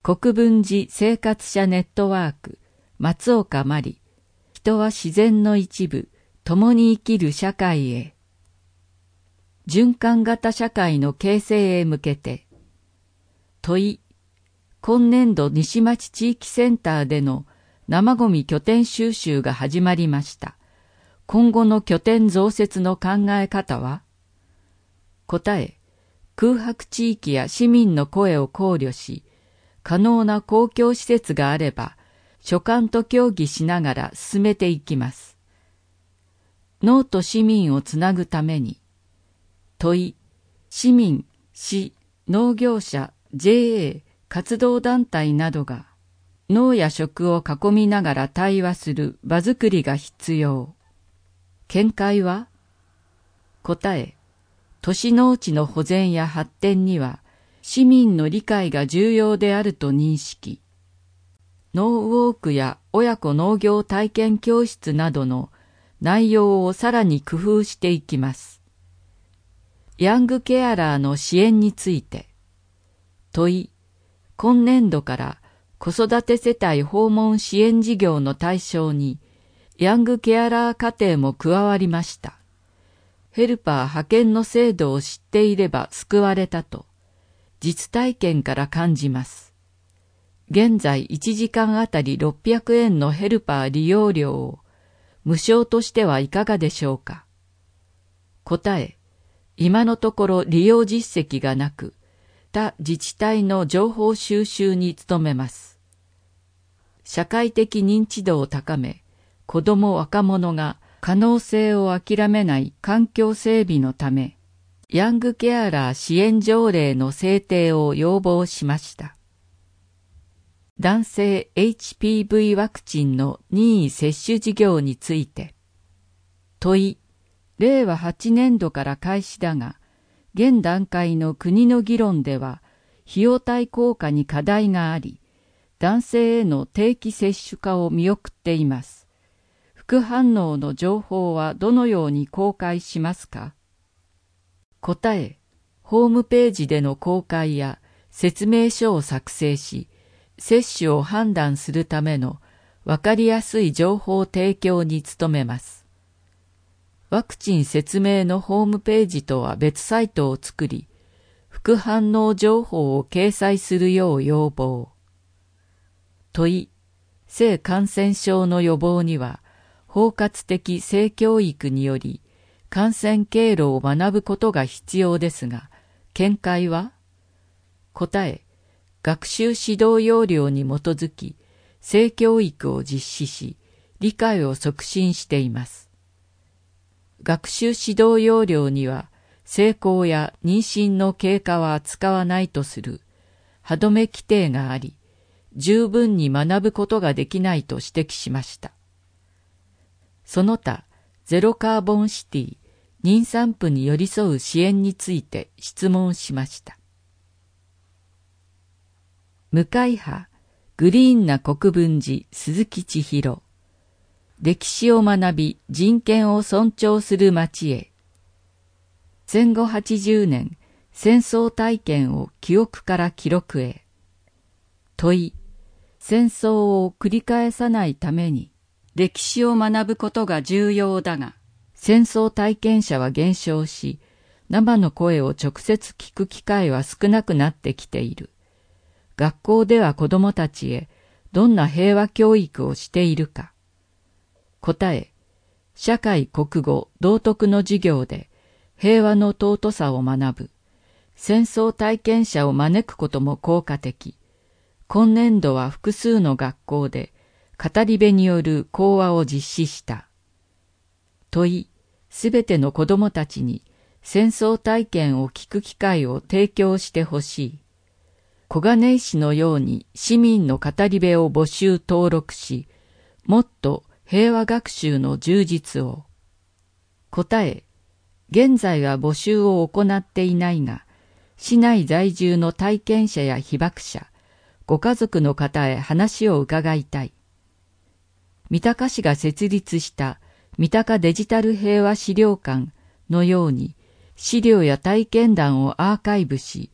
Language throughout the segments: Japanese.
国分寺生活者ネットワーク、松岡真理。人は自然の一部、共に生きる社会へ。循環型社会の形成へ向けて。問い。今年度西町地域センターでの生ごみ拠点収集が始まりました。今後の拠点増設の考え方は？答え。空白地域や市民の声を考慮し、可能な公共施設があれば、所管と協議しながら進めていきます。農と市民をつなぐために。問い。市民、市、農業者、JA、活動団体などが農や食を囲みながら対話する場づくりが必要。見解は？答え。都市農地の保全や発展には市民の理解が重要であると認識。農ウォークや親子農業体験教室などの内容をさらに工夫していきます。ヤングケアラーの支援について。問い。今年度から子育て世帯訪問支援事業の対象にヤングケアラー家庭も加わりました。ヘルパー派遣の制度を知っていれば救われたと実体験から感じます。現在1時間あたり600円のヘルパー利用料を無償としてはいかがでしょうか。答え。今のところ利用実績がなく、他自治体の情報収集に努めます。社会的認知度を高め、子ども若者が可能性を諦めない環境整備のため、ヤングケアラー支援条例の制定を要望しました。男性 HPV ワクチンの任意接種事業について。問い。令和8年度から開始だが、現段階の国の議論では、費用対効果に課題があり、男性への定期接種化を見送っています。副反応の情報はどのように公開しますか？答え。ホームページでの公開や説明書を作成し、接種を判断するためのわかりやすい情報提供に努めます。ワクチン説明のホームページとは別サイトを作り、副反応情報を掲載するよう要望。問い。性感染症の予防には、包括的性教育により、感染経路を学ぶことが必要ですが、見解は？答え。学習指導要領に基づき、性教育を実施し、理解を促進しています。学習指導要領には、性交や妊娠の経過は扱わないとする歯止め規定があり、十分に学ぶことができないと指摘しました。その他、ゼロカーボンシティ、妊産婦に寄り添う支援について質問しました。無会派、グリーンな国分寺鈴木千尋。歴史を学び人権を尊重する町へ。戦後80年、戦争体験を記憶から記録へ。問い。戦争を繰り返さないために歴史を学ぶことが重要だが、戦争体験者は減少し、生の声を直接聞く機会は少なくなってきている。学校では子どもたちへどんな平和教育をしているか。答え。社会国語道徳の授業で平和の尊さを学ぶ。戦争体験者を招くことも効果的。今年度は複数の学校で語り部による講話を実施した。問い。すべての子どもたちに戦争体験を聞く機会を提供してほしい。小金井市のように市民の語り部を募集登録し、もっと平和学習の充実を。答え。現在は募集を行っていないが、市内在住の体験者や被爆者、ご家族の方へ話を伺いたい。三鷹市が設立した三鷹デジタル平和資料館のように、資料や体験談をアーカイブし、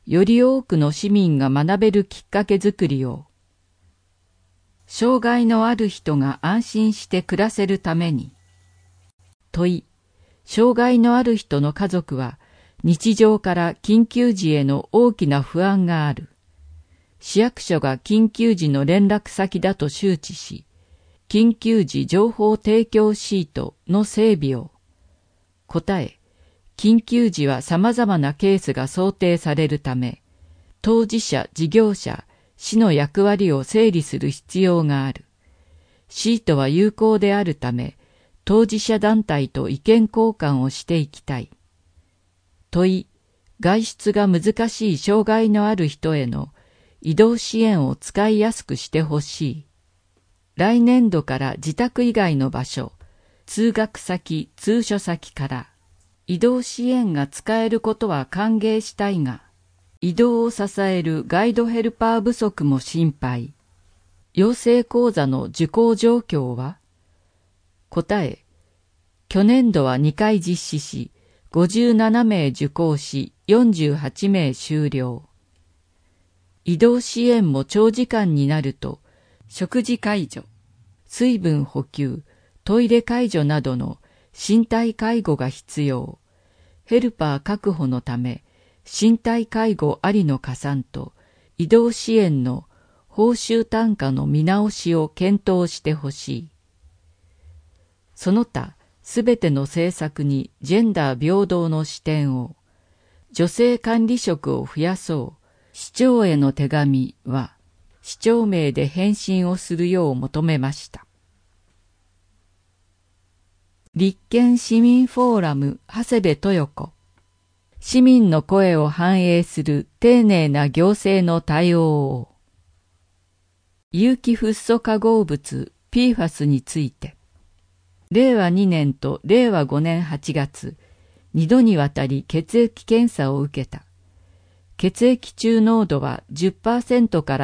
より多くの市民が学べるきっかけづくりを、障害のある人が安心して暮らせるために。問い、障害のある人の家族は日常から緊急時への大きな不安がある。市役所が緊急時の連絡先だと周知し、緊急時情報提供シートの整備を。答え、緊急時は様々なケースが想定されるため、当事者、事業者、市の役割を整理する必要がある。シートは有効であるため、当事者団体と意見交換をしていきたい。問い、外出が難しい障害のある人への移動支援を使いやすくしてほしい。来年度から自宅以外の場所、通学先、通所先から移動支援が使えることは歓迎したいが、移動を支えるガイドヘルパー不足も心配。養成講座の受講状況は？答え、去年度は2回実施し、57名受講し、48名修了。移動支援も長時間になると、食事介助、水分補給、トイレ介助などの身体介護が必要。ヘルパー確保のため、身体介護ありの加算と移動支援の報酬単価の見直しを検討してほしい。その他、すべての政策にジェンダー平等の視点を、女性管理職を増やそう。市長への手紙は、市長名で返信をするよう求めました。立憲市民フォーラム長谷部豊子。市民の声を反映する丁寧な行政の対応を。有機フッ素化合物 PFAS について。令和2年と令和5年8月、2度にわたり血液検査を受けた。血液中濃度は 10% から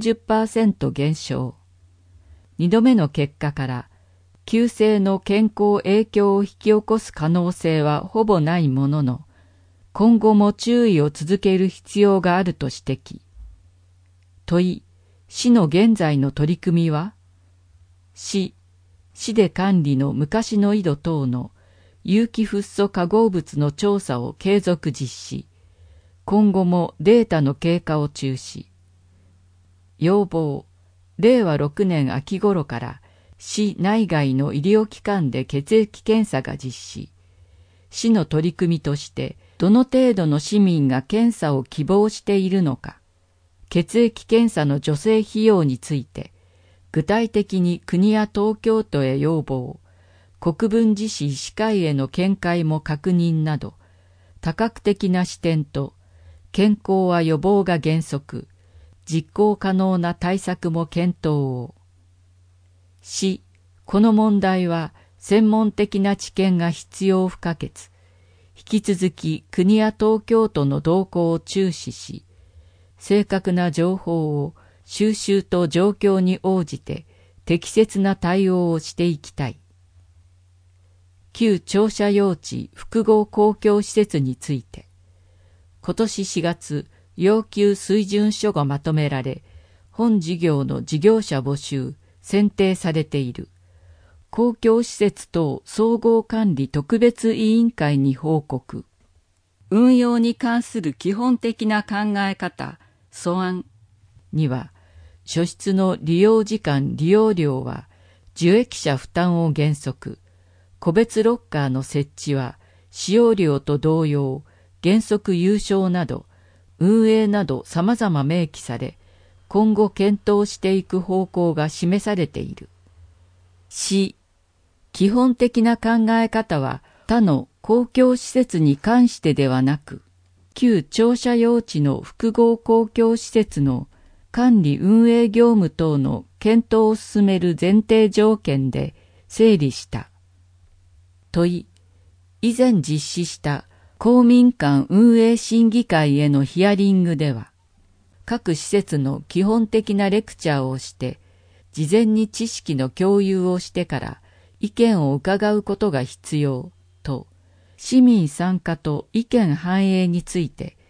40% 減少。2度目の結果から、急性の健康影響を引き起こす可能性はほぼないものの、今後も注意を続ける必要があると指摘。問い、市の現在の取り組みは？市で管理の昔の井戸等の有機フッ素化合物の調査を継続実施。今後もデータの経過を注視。要望、令和6年秋頃から市内外の医療機関で血液検査が実施。市の取り組みとして、どの程度の市民が検査を希望しているのか、血液検査の助成費用について、具体的に国や東京都へ要望、国分寺市医師会への見解も確認など、多角的な視点と、健康は予防が原則、実行可能な対策も検討を。市、この問題は専門的な知見が必要不可欠。引き続き国や東京都の動向を注視し、正確な情報を収集と状況に応じて適切な対応をしていきたい。旧庁舎用地複合公共施設について、今年4月、要求水準書がまとめられ、本事業の事業者募集、選定されている。公共施設等総合管理特別委員会に報告。運用に関する基本的な考え方、素案には、初室の利用時間利用料は受益者負担を原則、個別ロッカーの設置は使用料と同様、原則有償など、運営など様々明記され、今後検討していく方向が示されている。市、基本的な考え方は他の公共施設に関してではなく、旧庁舎用地の複合公共施設の管理運営業務等の検討を進める前提条件で整理した。問い、以前実施した公民館運営審議会へのヒアリングでは、各施設の基本的なレクチャーをして、事前に知識の共有をしてから意見を伺うことが必要と、市民参加と意見反映について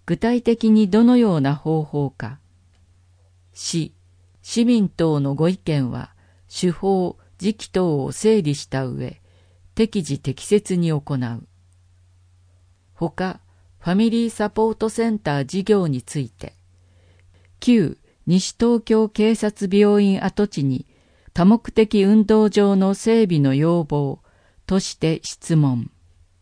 具体的にどのような方法か。市民等のご意見は、手法、時期等を整理した上、適時適切に行う。ほか、ファミリーサポートセンター事業について、旧西東京警察病院跡地に多目的運動場の整備の要望として質問。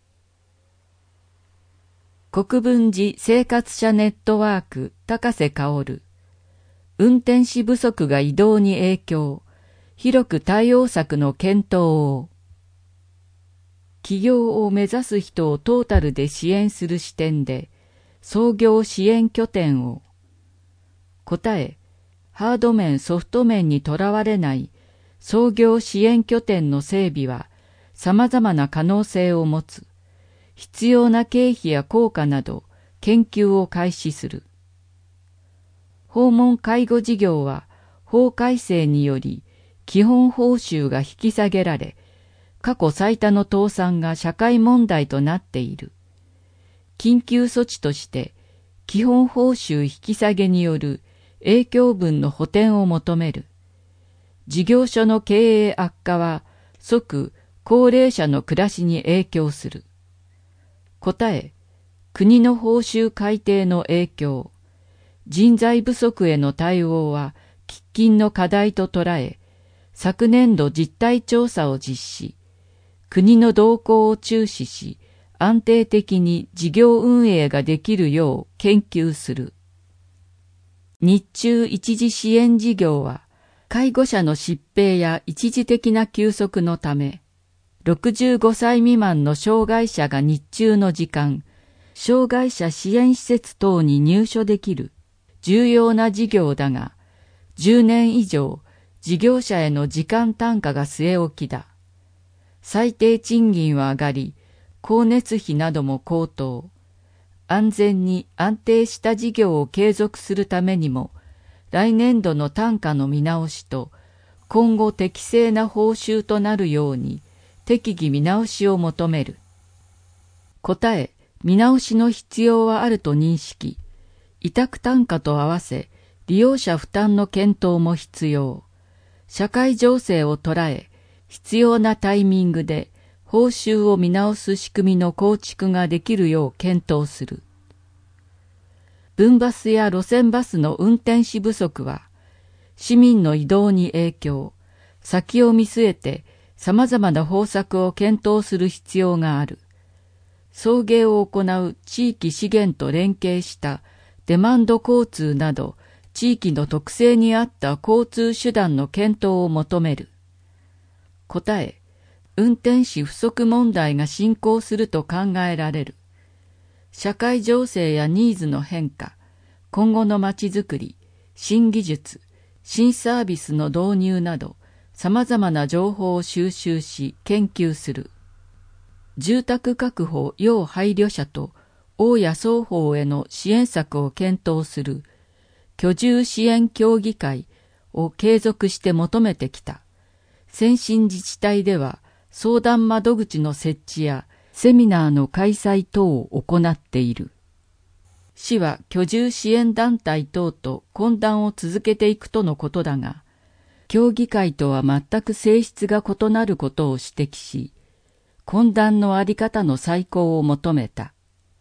国分寺生活者ネットワーク高瀬薫。運転士不足が移動に影響。広く対応策の検討を。起業を目指す人をトータルで支援する視点で、創業支援拠点を。答え、ハード面ソフト面にとらわれない創業支援拠点の整備は様々な可能性を持つ。必要な経費や効果など研究を開始する。訪問介護事業は法改正により基本報酬が引き下げられ、過去最多の倒産が社会問題となっている。緊急措置として基本報酬引き下げによる影響分の補填を求める。事業所の経営悪化は即高齢者の暮らしに影響する。答え、国の報酬改定の影響。人材不足への対応は喫緊の課題と捉え、昨年度実態調査を実施。国の動向を注視し、安定的に事業運営ができるよう研究する。日中一時支援事業は、介護者の疾病や一時的な休息のため、65歳未満の障害者が日中の時間、障害者支援施設等に入所できる重要な事業だが、10年以上、事業者への時間単価が据え置きだ。最低賃金は上がり、光熱費なども高騰。安全に安定した事業を継続するためにも、来年度の単価の見直しと、今後適正な報酬となるように、適宜見直しを求める。答え、見直しの必要はあると認識。委託単価と合わせ、利用者負担の検討も必要。社会情勢を捉え、必要なタイミングで報酬を見直す仕組みの構築ができるよう検討する。分バスや路線バスの運転士不足は、市民の移動に影響、先を見据えて様々な方策を検討する必要がある。送迎を行う地域資源と連携したデマンド交通など、地域の特性に合った交通手段の検討を求める。答え、運転士不足問題が進行すると考えられる。社会情勢やニーズの変化、今後のまちづくり、新技術、新サービスの導入など、様々な情報を収集し研究する。住宅確保要配慮者と大家双方への支援策を検討する居住支援協議会を継続して求めてきた。先進自治体では相談窓口の設置やセミナーの開催等を行っている。市は居住支援団体等と懇談を続けていくとのことだが、協議会とは全く性質が異なることを指摘し、懇談のあり方の再考を求めた。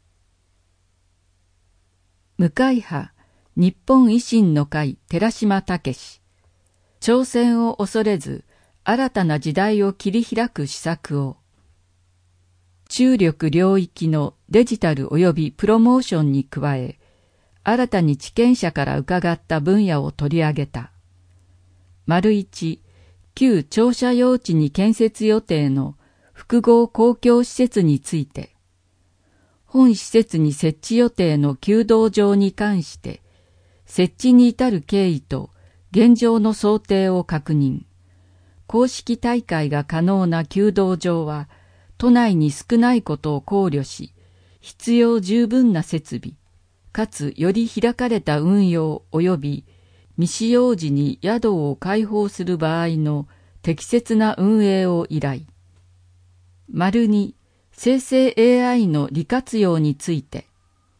無会派日本維新の会寺島武史。挑戦を恐れず新たな時代を切り開く施策を。注力領域のデジタル及びプロモーションに加え、新たに地権者から伺った分野を取り上げた。1、旧庁舎用地に建設予定の複合公共施設について、本施設に設置予定の弓道場に関して、設置に至る経緯と現状の想定を確認。公式大会が可能な弓道場は、都内に少ないことを考慮し、必要十分な設備、かつより開かれた運用及び未使用時に宿を開放する場合の適切な運営を依頼。2、生成 AI の利活用について、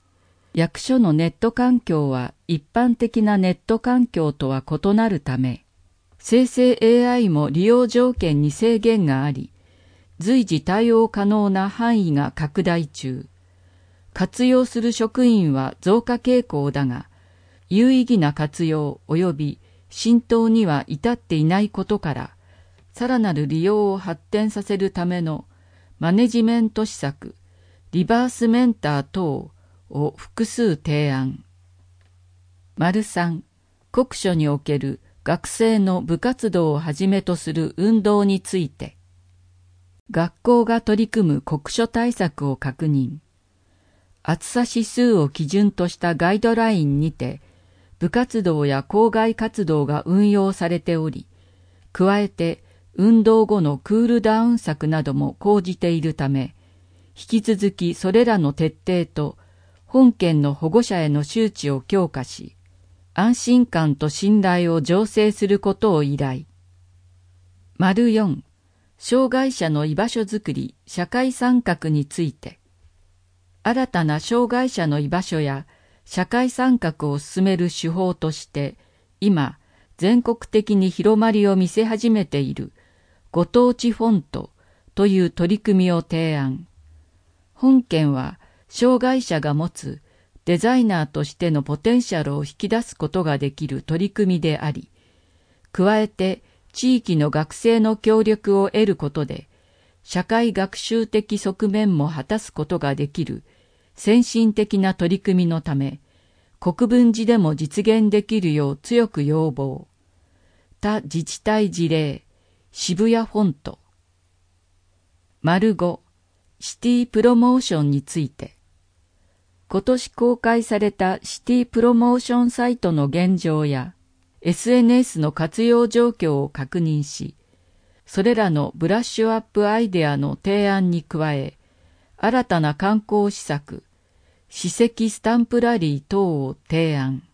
役所のネット環境は一般的なネット環境とは異なるため、生成 AI も利用条件に制限があり、随時対応可能な範囲が拡大中。活用する職員は増加傾向だが、有意義な活用及び浸透には至っていないことから、さらなる利用を発展させるためのマネジメント施策、リバースメンター等を複数提案。3、国書における学生の部活動をはじめとする運動について、学校が取り組む国書対策を確認。厚さ指数を基準としたガイドラインにて、部活動や校外活動が運用されており、加えて運動後のクールダウン策なども講じているため、引き続きそれらの徹底と本件の保護者への周知を強化し、安心感と信頼を醸成することを依頼。4、障害者の居場所づくり、社会参画について、新たな障害者の居場所や社会参画を進める手法として、今、全国的に広まりを見せ始めているご当地フォントという取り組みを提案。本件は、障害者が持つデザイナーとしてのポテンシャルを引き出すことができる取り組みであり、加えて地域の学生の協力を得ることで、社会学習的側面も果たすことができる先進的な取り組みのため、国分寺でも実現できるよう強く要望。他自治体事例、渋谷フォント。5、シティプロモーションについて。今年公開されたシティプロモーションサイトの現状や SNS の活用状況を確認し、それらのブラッシュアップアイデアの提案に加え、新たな観光施策、史跡スタンプラリー等を提案。